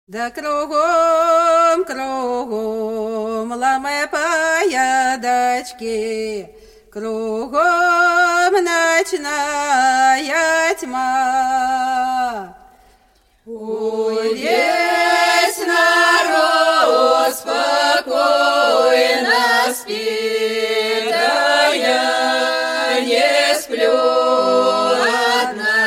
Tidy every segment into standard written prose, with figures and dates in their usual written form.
Да кругом, кругом ломая порядочки, кругом ночная тьма. Ой, весь народ спокойно спит, а я не сплю одна.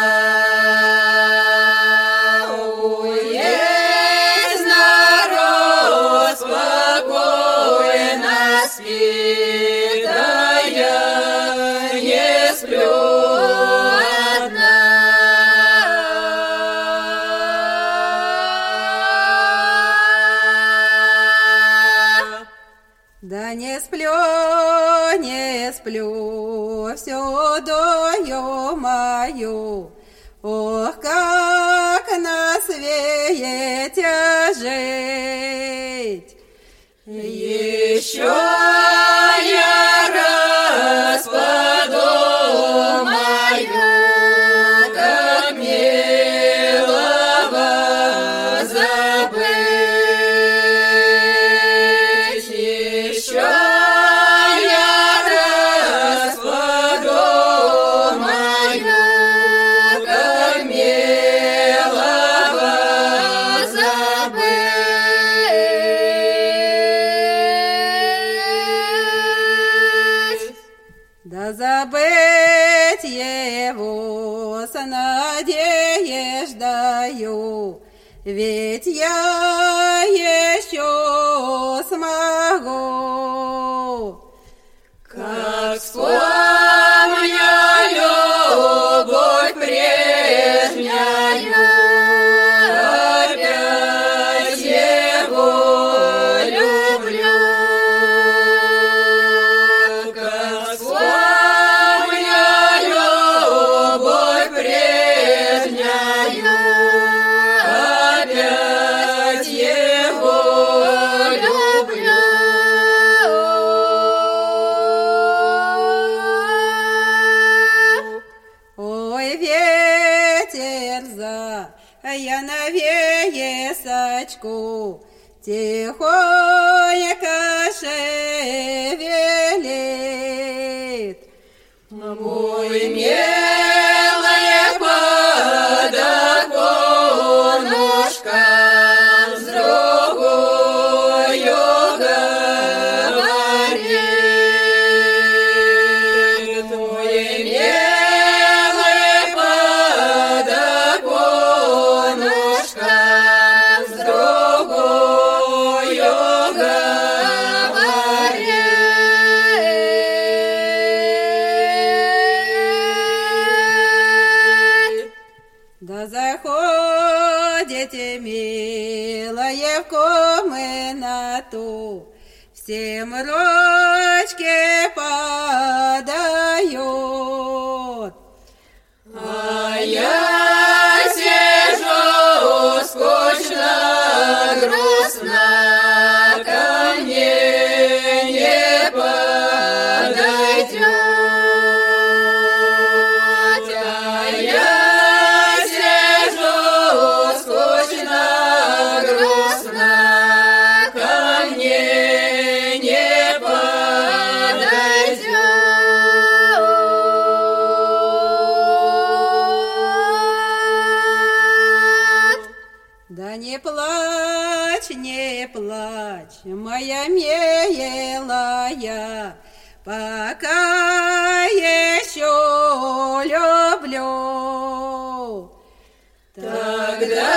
Ой, весь народ спокойно спит, а я не сплю одна. Да не сплю, всю дою мою. Ох, как на свете жить! Еще я раз подумаю, как милого забыть. Еще я раз подумаю, как милого забыть. Да забыть его с надеждою, ведь я еще смогу. Как вспомню любовь прежнюю, опять его люблю. Как вспомню любовь прежнюю, опять его люблю. Ой, ветер за, я на веесочку тихонько шевелит. Мой милый подоконышко с другою говорит. Мой милый подоконышко с другою говорит. Да заходите, милая, в комнату, всем ручки подает. А я сижу скучно, грустно, ко мне не подойдет. А я сижу скучно, грустно, ко мне не подойдет. Да не плачь, не плачь, моя милая, пока еще люблю. Тогда